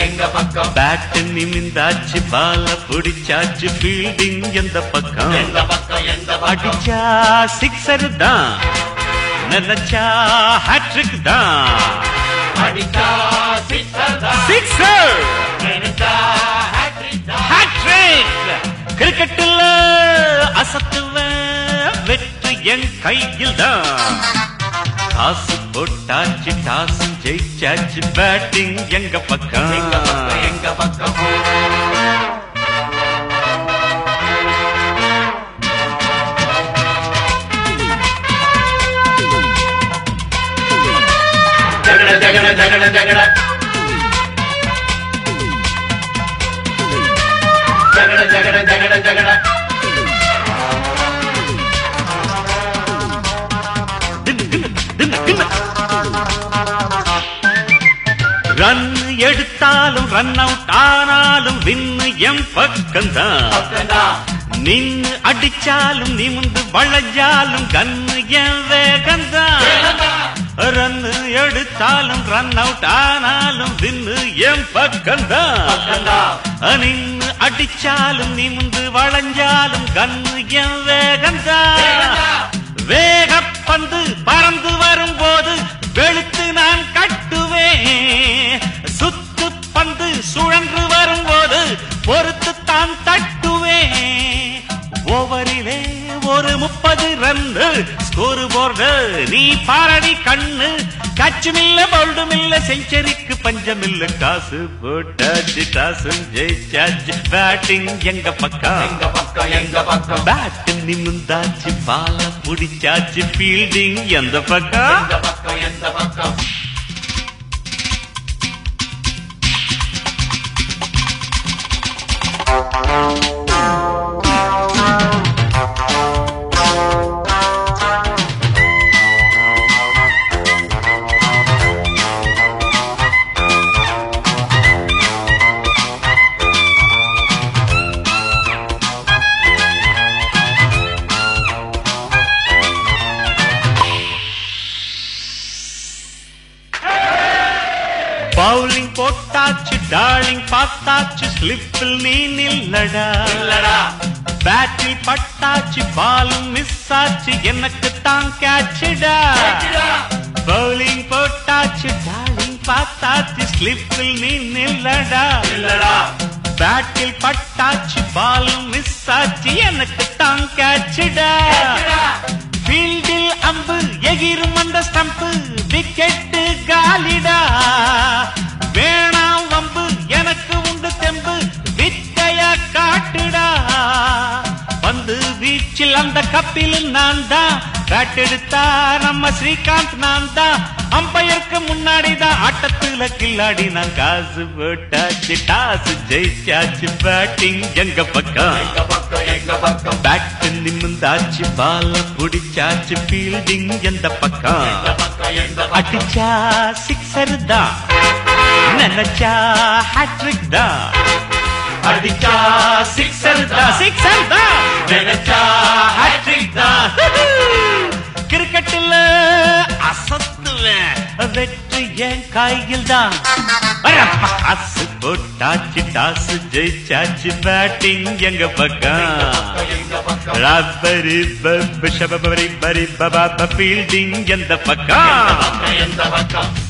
எங்க பக்கம் பேட் நிமிந்தாச்சு பால புடிச்சாச்சு ஃபீல்டிங் எந்த பக்கம் எந்த பக்கம் எந்த பக்கம் அடிச்சா சிக்ஸர் தான் நினைச்சா ஹேட்ரிக் தான் அடிச்சா சிக்ஸர் தான் சிக்ஸர் நினைச்சா ஹேட்ரிக் தான் ஹேட்ரிக் கிரிக்கெட்டில் அசத்துவேன் வெற்றி என் கையில் தான் காசு போட்டாச்சு டாஸ் ஜெயிச்சாச்சு பேட்டிங் எங்க பக்கம் எங்க பக்கம் எங்க பக்கம் ஜகட ஜகட ஜகட ஜகட ஜகட ஜகட ஜகட ஜகட ரன் எடுத்தாலும் ரன் அவுட் ஆனாலும் வின்னு என் பக்கம்தான் நின்னு அடிச்சாலும் நிமிந்து வளைஞ்சாலும் கண்ணு என் வேகம்தான் ரன் எடுத்தாலும் ரன் அவுட் ஆனாலும் வின்னு என் பக்கம்தான் நின்னு அடிச்சாலும் நிமிந்து வளைஞ்சாலும் கண்ணு என் வேகம்தான் வேகப்பந்து பறந்து வரும்போது வெளுத்து நான் கட்டுவேன் சுத்து பந்து சுழன்று வரும்போது பொறுத்து தான் தட்டுவேன் ஓவரிலே ஒரு 30 ரன் ஸ்கோர் போர்டு நீ பாரடி கண்ணு கச்சுமில்ல பவுல்டுமில்ல செஞ்சுரிக்கு பஞ்சமில்ல காசு போட்டாச்சு டாஸும் ஜெயிச்சாச்சு பேட்டிங் எங்க பக்கம் எங்க பக்கம் எங்க பக்கம் பேட் நிமிந்தாச்சு பால புடிச்சாச்சு ஃபீல்டிங் எந்த பக்கம் எந்த பக்கம் எந்த பக்கம் பவுலிங் போட்டாச்சு டார்லிங் பார்த்தாச்சு ஸ்லிப்பில் நீ நில்லடா பேட்டில் பட்டாச்சு பாலும் மிஸ் ஆச்சு எனக்கு தான் கேட்சுடா பவுலிங் போட்டாச்சு டார்லிங் பார்த்தாச்சு ஸ்லிப்பில் நீ நில்லடா பேட்டில் பட்டாச்சு பாலும் மிஸ் ஆச்சு எனக்கு தான் கேட்சுடா ஃபீல்டில் அம்பு எகிரும் அந்த ஸ்டம்பு விக்கெட்டு காலிடா வேணாம் வம்பு எனக்கு உண்டு தெம்பு வித்தைய காட்டுடா வந்து வீச்சில் அந்த கப்பில் நான் தான் பேட் எடுத்தா நம்ம ஸ்ரீகாந்த் நான் தான் அம்பையருக்கு முன்னாடிதான் ஆட்டத்துல கில்லாடி நான் காசு போட்டாச்சு டாஸ் ஜெயிச்சாச்சு பேட்டிங் எங்க பக்கம் எங்க பக்கம் எங்க பக்கம் பேட் நிமிந்தாச்சு பால புடிச்சாச்சு ஃபீல்டிங் எந்த பக்கம் எந்த பக்கம் எந்த பக்கம் அடிச்சா சிக்ஸர் தான் நினைச்சா ஹேட்ரிக் தான் அடிச்சா சிக்ஸர் தான் சிக்ஸர் தான் நினைச்சா ஹேட்ரிக் தான் கிரிக்கெட்டில் அசத்துவேன் வெற்றி என் கையில் தான் காசு போட்டாச்சு டாஸ் ஜெயிச்சாச்சு பேட்டிங் எங்க பக்கம் எங்க பக்கம் ரப்பரி பரி பரி பபா ஃபீல்டிங் எந்த பக்கம் எந்த பக்கம்